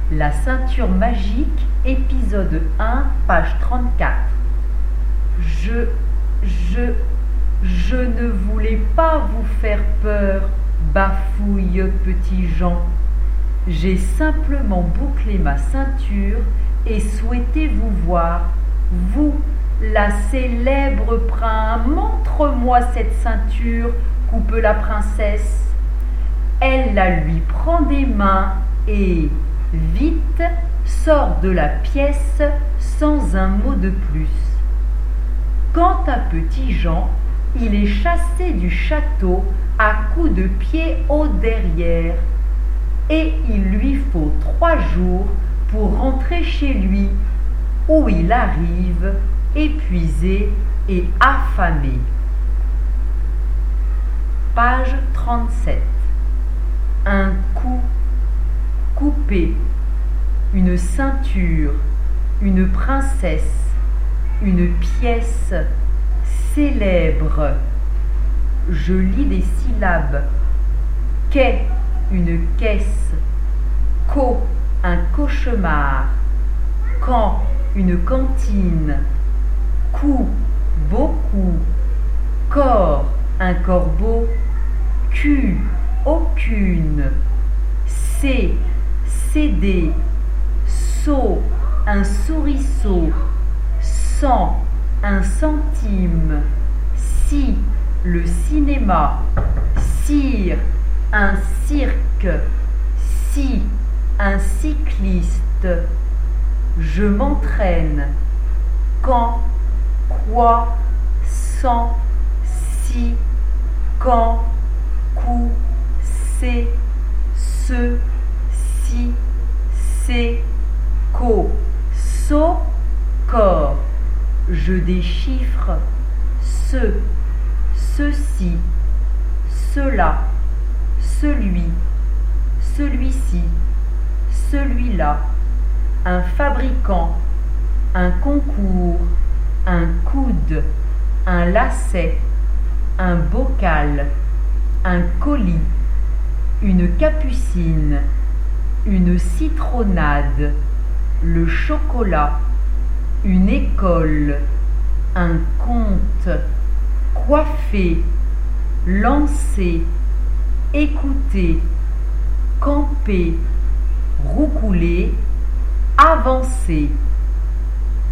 La ceinture magique, épisode 1, page 34. Je ne voulais pas vous faire peur, bafouille petit Jean. J'ai simplement bouclé ma ceinture et souhaité vous voir. Vous, la célèbre prince, montre-moi cette ceinture, coupe la princesse. Elle la lui prend des mains et, vite, sort de la pièce sans un mot de plus. Quant à petit Jean, il est chassé du château à coups de pied au derrière, et il lui faut 3 jours pour rentrer chez lui, où il arrive épuisé et affamé. Page 37. Un coup coupé, une ceinture, une princesse, une pièce célèbre. Je lis des syllabes. Quai, une caisse. Co, un cauchemar. Camp, une cantine. Coup, beaucoup. Corps, un corbeau. Cul, aucune. Céder. Seau, un souriceau. Cent, un centime. Si, le cinéma. Cire, un cirque. Si, un cycliste. Je m'entraîne. Quand, quoi, sans, si, quand, coup, c'est, ce, si, c'est, co, so, corps. Je déchiffre ceci, cela, celui, celui-ci, celui-là, un fabricant, un concours, un coude, un lacet, un bocal, un colis, une capucine, une citronnade, le chocolat, une école, un conte, coiffer, lancer, écouter, camper, roucouler, avancer.